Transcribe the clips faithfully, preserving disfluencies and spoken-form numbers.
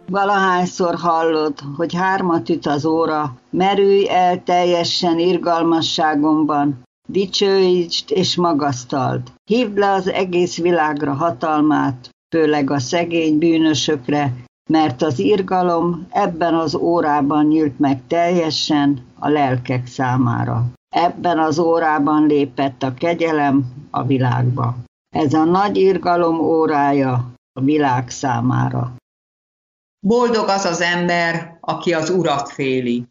Valahányszor hallod, hogy hármat üt az óra, merülj el teljesen irgalmasságomban, dicsőítsd és magasztald. Hívd le az egész világra hatalmát, főleg a szegény bűnösökre, mert az irgalom ebben az órában nyílt meg teljesen a lelkek számára. Ebben az órában lépett a kegyelem a világba. Ez a nagy irgalom órája a világ számára. Boldog az az ember, aki az Urat féli.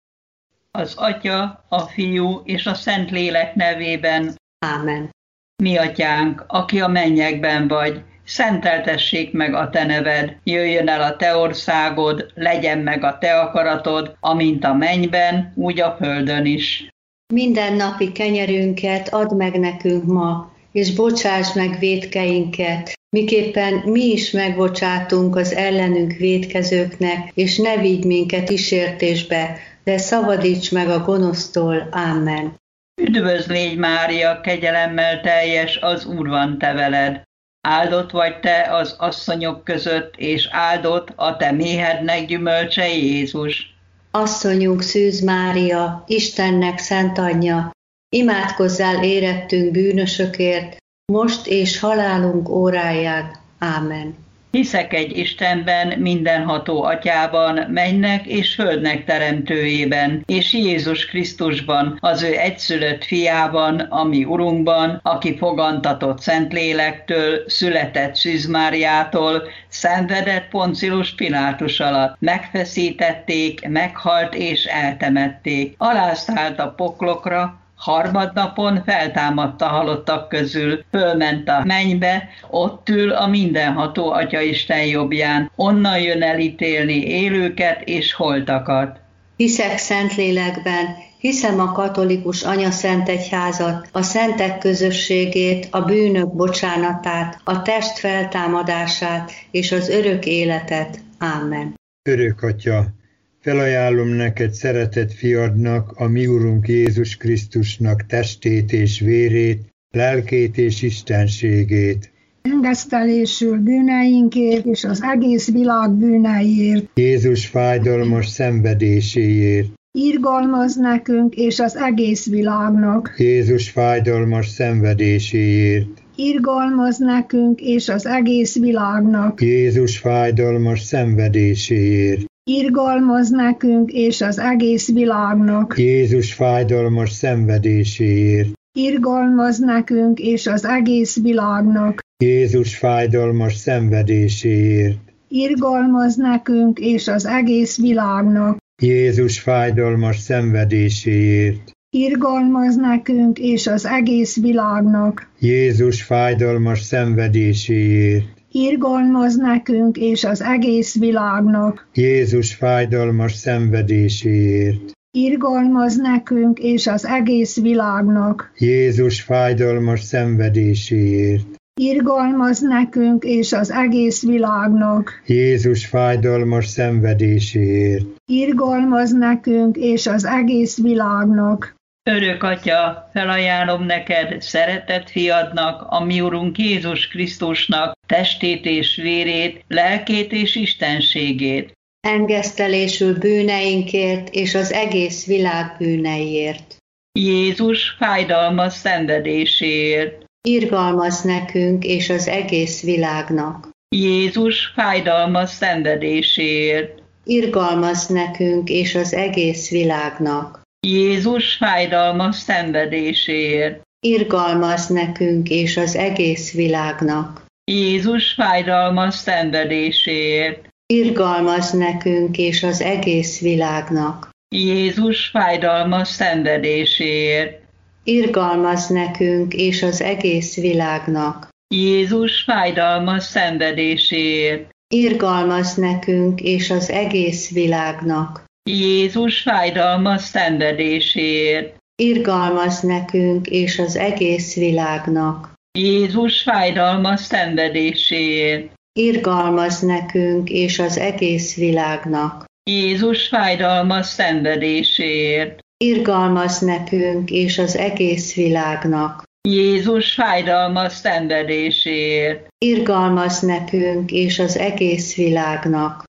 Az Atya, a Fiú és a Szentlélek nevében. Ámen. Mi Atyánk, aki a mennyekben vagy, szenteltessék meg a te neved, jöjjön el a te országod, legyen meg a te akaratod, amint a mennyben, úgy a földön is. Minden napi kenyerünket add meg nekünk ma, és bocsáss meg vétkeinket, miképpen mi is megbocsátunk az ellenünk vétkezőknek, és ne vigy minket kísértésbe, de szabadíts meg a gonosztól. Ámen. Üdvözl légy, Mária, kegyelemmel teljes, az Úr van te veled. Áldott vagy te az asszonyok között, és áldott a te méhednek gyümölcse, Jézus. Asszonyunk Szűz Mária, Istennek szent anyja, imádkozzál érettünk bűnösökért, most és halálunk óráján. Ámen. Hiszek egy Istenben, mindenható Atyában, mennynek és földnek teremtőjében, és Jézus Krisztusban, az ő egyszülött fiában, a mi Urunkban, aki fogantatott Szentlélektől, született Szűz Máriától, szenvedett Poncius Pilátus alatt, megfeszítették, meghalt és eltemették, alászállt a poklokra, harmadnapon feltámadt a halottak közül, fölment a mennybe, ott ül a mindenható Atyaisten jobbján, onnan jön elítélni élőket és holtakat. Hiszek Szentlélekben, hiszem a katolikus anyaszentegyházat, a szentek közösségét, a bűnök bocsánatát, a test feltámadását és az örök életet. Ámen. Örök Atya, felajánlom neked szeretett fiadnak, a mi Urunk Jézus Krisztusnak testét és vérét, lelkét és istenségét. Engesztelésül bűneinkért és az egész világ bűneiért. Jézus fájdalmas szenvedéséért. Irgalmaz nekünk és az egész világnak. Jézus fájdalmas szenvedéséért. Irgalmaz nekünk és az egész világnak. Jézus fájdalmas szenvedéséért. Irgalmaz nekünk és az egész világnak. Jézus fájdalmas szenvedéséért. Irgalmaz nekünk és az egész világnak. Jézus fájdalmas szenvedéséért. Irgalmaz nekünk és az egész világnak. Jézus fájdalmas szenvedéséért. Irgalmaz nekünk és az egész világnak. Jézus fájdalmas szenvedéséért. Irgalmaz nekünk és az egész világnak. Jézus fájdalmas szenvedéséért. Irgalmaz nekünk és az egész világnak. Jézus fájdalmas szenvedéséért. Irgalmaz nekünk és az egész világnak. Jézus fájdalmas szenvedéséért. Irgalmaz nekünk és az egész világnak. Örök Atya, felajánlom neked, szeretett fiadnak, a mi Urunk Jézus Krisztusnak testét és vérét, lelkét és istenségét. Engesztelésül bűneinkért és az egész világ bűneiért. Jézus fájdalmas szenvedéséért. Irgalmaz nekünk és az egész világnak. Jézus fájdalmas szenvedéséért. Irgalmaz nekünk és az egész világnak. Jézus fájdalmas szenvedéséért. Irgalmaz nekünk és az egész világnak. Jézus fájdalmas szenvedéséért. Irgalmaz nekünk és az egész világnak. Jézus fájdalmas szenvedéséért. Irgalmaz nekünk és az egész világnak. Jézus fájdalmas szenvedéséért. Irgalmaz nekünk és az egész világnak. Jézus fájdalmas szenvedéséért. Irgalmaz nekünk és az egész világnak. Jézus fájdalmas szenvedéséért. Irgalmaz nekünk és az egész világnak. Jézus fájdalmas szenvedéséért. Irgalmaz nekünk és az egész világnak. Jézus fájdalmas szenvedéséért. Irgalmaz nekünk és az egész világnak.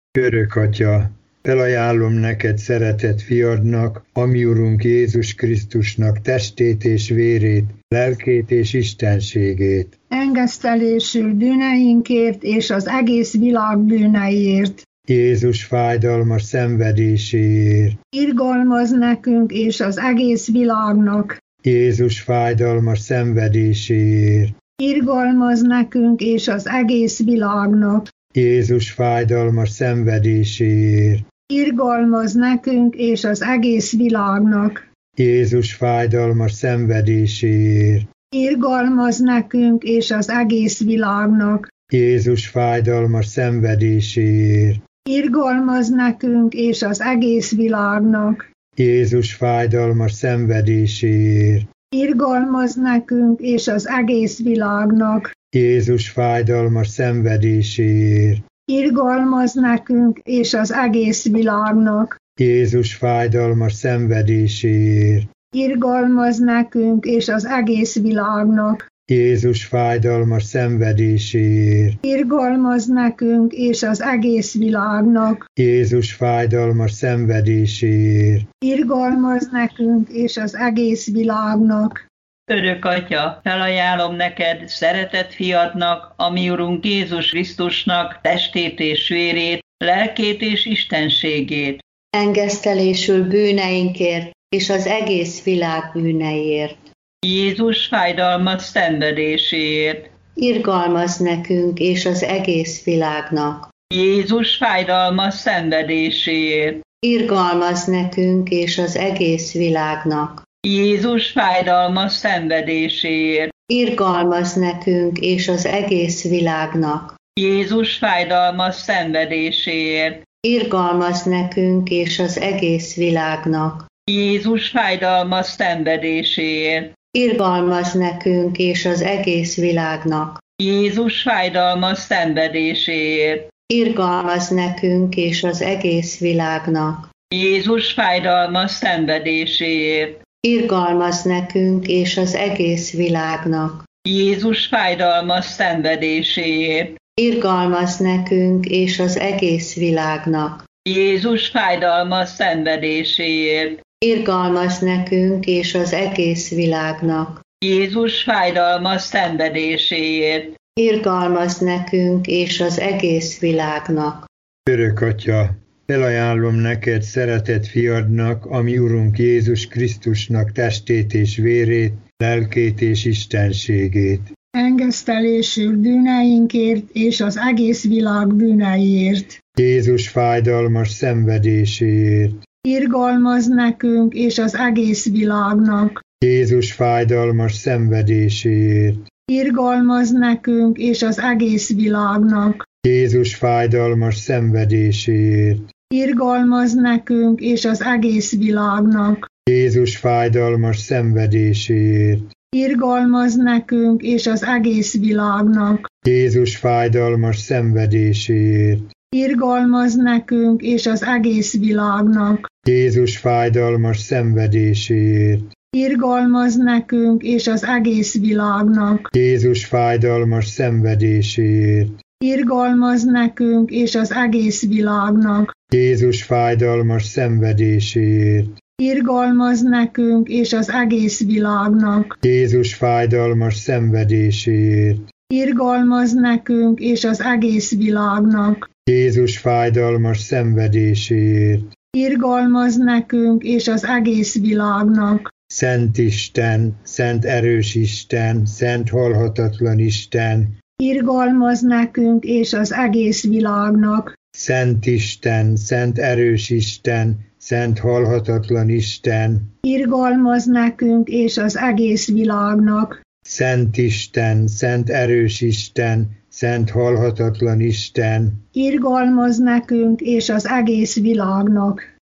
Örök Atya, felajánlom neked szeretett fiadnak, a mi Urunk Jézus Krisztusnak testét és vérét, lelkét és istenségét. Engesztelésül bűneinkért és az egész világ bűneiért. Jézus fájdalmas szenvedéséért. Irgalmaz nekünk és az egész világnak. Jézus fájdalmas szenvedéséért. Irgalmaz nekünk és az egész világnak. Jézus fájdalmas szenvedéséért. Irgalmaz nekünk és az egész világnak. Jézus fájdalmas szenvedéséért. Irgalmaz nekünk és az egész világnak. Jézus fájdalmas szenvedéséért. Irgalmaz nekünk és az egész világnak. Jézus fájdalmas szenvedéséért. Irgalmaz nekünk és az egész világnak. Jézus fájdalmas szenvedéséért. Irgalmaz nekünk és az egész világnak. Jézus fájdalmas szenvedéséért. Irgalmaz nekünk és az egész világnak. Jézus fájdalmas szenvedéséért. Irgalmaz nekünk és az egész világnak. Jézus fájdalmas szenvedéséért. Irgalmaz nekünk és az egész világnak. Örök Atya, felajánlom neked szeretett fiadnak, a mi Urunk Jézus Krisztusnak testét és vérét, lelkét és istenségét. Engesztelésül bűneinkért és az egész világ bűneiért. Jézus fájdalmas szenvedéséért. Irgalmaz nekünk és az egész világnak. Jézus fájdalmas szenvedéséért. Irgalmaz nekünk és az egész világnak. Jézus fájdalmas szenvedéséért. Irgalmaz nekünk és az egész világnak. Jézus fájdalmas szenvedéséért. Irgalmaz nekünk és az egész világnak. Jézus fájdalmas szenvedéséért. Irgalmaz nekünk és az egész világnak. Jézus fájdalmas szenvedéséért. Irgalmaz nekünk és az egész világnak. Jézus fájdalmas szenvedéséért. Irgalmaz nekünk és az egész világnak. Jézus fájdalmas szenvedéséért. Irgalmaz nekünk és az egész világnak. Jézus fájdalmas szenvedéséért. Irgalmaz nekünk és az egész világnak. Jézus fájdalmas szenvedéséért. Irgalmaz nekünk és az egész világnak. Örök Atya, felajánlom neked szeretett fiadnak, a mi Urunk Jézus Krisztusnak testét és vérét, lelkét és istenségét. Engesztelésül bűneinkért és az egész világ bűneiért. Jézus fájdalmas szenvedéséért. Irgalmaz nekünk és az egész világnak. Jézus fájdalmas szenvedéséért. Irgalmaz nekünk és az egész világnak. Jézus fájdalmas szenvedéséért. Irgalmaz nekünk és az egész világnak. Jézus fájdalmas szenvedéséért. Irgalmaz nekünk és az egész világnak. Jézus fájdalmas szenvedéséért. Irgalmaz nekünk és az egész világnak. Jézus fájdalmas szenvedéséért. Irgalmaz nekünk és az egész világnak. Jézus fájdalmas szenvedéséért. Irgalmaz nekünk és az egész világnak. Jézus fájdalmas szenvedéséért. Irgalmaz nekünk és az egész világnak. Jézus fájdalmas szenvedéséért. Irgalmaz nekünk és az egész világnak. Jézus fájdalmas szenvedéséért. Irgalmaz nekünk és az egész világnak. Szent Isten, szent erős Isten, szent halhatatlan Isten, Irgalmaz nekünk és az egész világnak. Szent Isten, szent erős Isten, szent halhatatlan Isten, Irgalmaz nekünk és az egész világnak. Szent Isten, szent erős Isten, szent halhatatlan Isten, Irgalmaz nekünk és az egész világnak.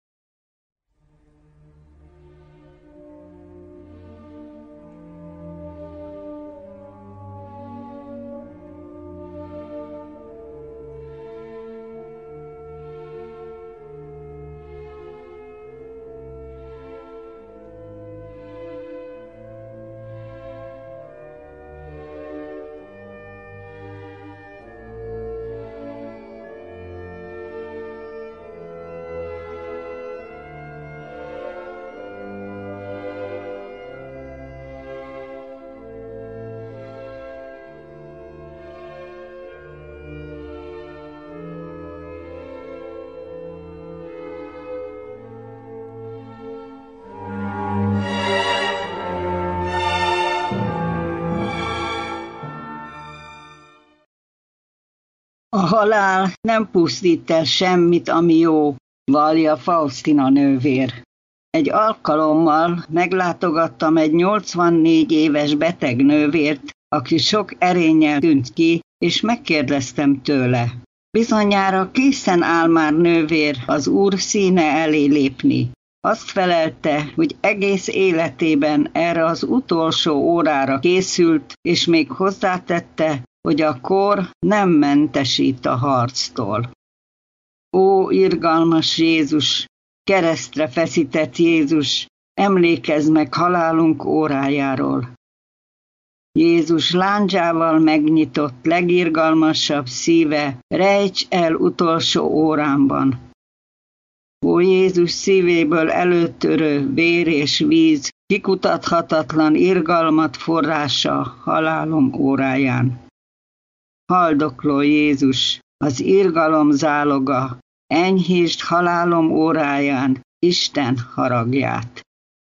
halál nem pusztít el semmit, ami jó, vallja Faustina nővér. Egy alkalommal meglátogattam egy nyolcvannégy éves beteg nővért, aki sok erénnyel tűnt ki, és megkérdeztem tőle. Bizonyára készen áll már nővér az Úr színe elé lépni. Azt felelte, hogy egész életében erre az utolsó órára készült, és még hozzátette, hogy a kor nem mentesít a harctól. Ó, irgalmas Jézus, keresztre feszített Jézus, emlékezz meg halálunk órájáról. Jézus lándzsával megnyitott legirgalmasabb szíve, rejts el utolsó órámban. Ó Jézus szívéből előttörő vér és víz, kikutathatatlan irgalmat forrása halálom óráján. Haldokló Jézus, az irgalom záloga, enyhítsd halálom óráján Isten haragját.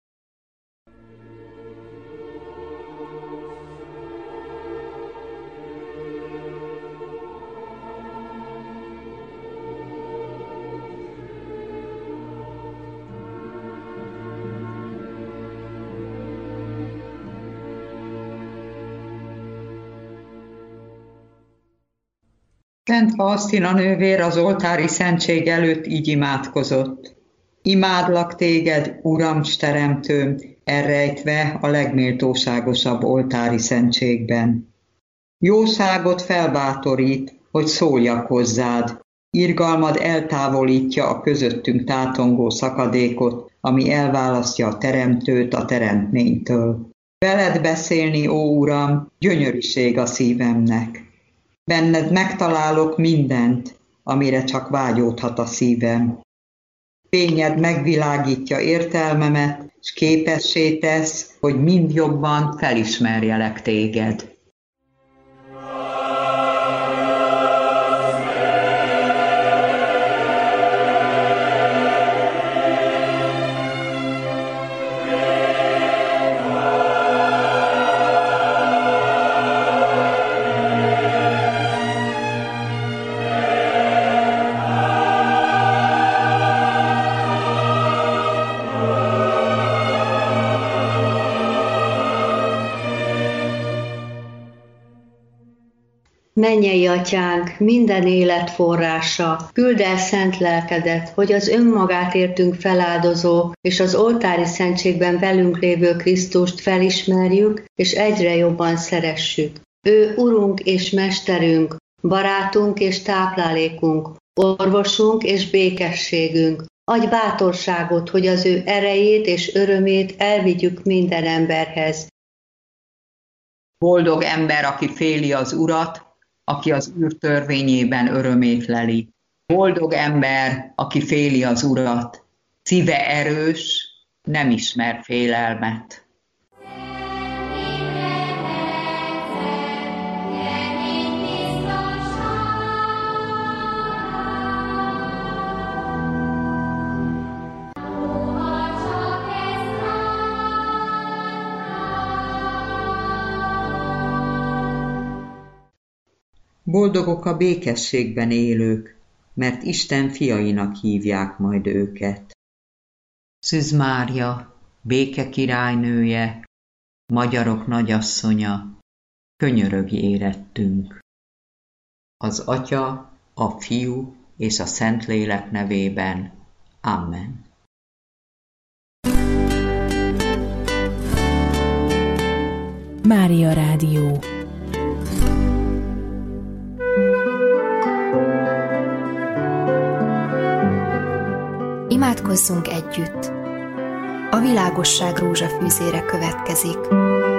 Szent Faustina nővér az oltári szentség előtt így imádkozott. Imádlak téged, Uram, s teremtőm, elrejtve a legméltóságosabb oltári szentségben. Jóságot felbátorít, hogy szóljak hozzád. Irgalmad eltávolítja a közöttünk tátongó szakadékot, ami elválasztja a teremtőt a teremtménytől. Veled beszélni, ó Uram, gyönyörűség a szívemnek. Benned megtalálok mindent, amire csak vágyódhat a szívem. Fényed megvilágítja értelmemet, s képessé tesz, hogy mind jobban felismerjelek téged. Mennyei Atyánk, minden élet forrása, küld el szent lelkedet, hogy az önmagát értünk feláldozó és az oltári szentségben velünk lévő Krisztust felismerjük, és egyre jobban szeressük. Ő Urunk és Mesterünk, barátunk és táplálékunk, orvosunk és békességünk. Adj bátorságot, hogy az ő erejét és örömét elvigyük minden emberhez. Boldog ember, aki féli az Urat, aki az Úr törvényében örömét leli. Boldog ember, aki féli az Urat, szíve erős, nem ismer félelmet. Boldogok a békességben élők, mert Isten fiainak hívják majd őket. Szűz Mária, béke királynője, magyarok nagyasszonya, könyörögj érettünk. Az Atya, a Fiú és a Szentlélek nevében. Amen. Mária Rádió. Imádkozzunk együtt! A világosság rózsafűzére következik.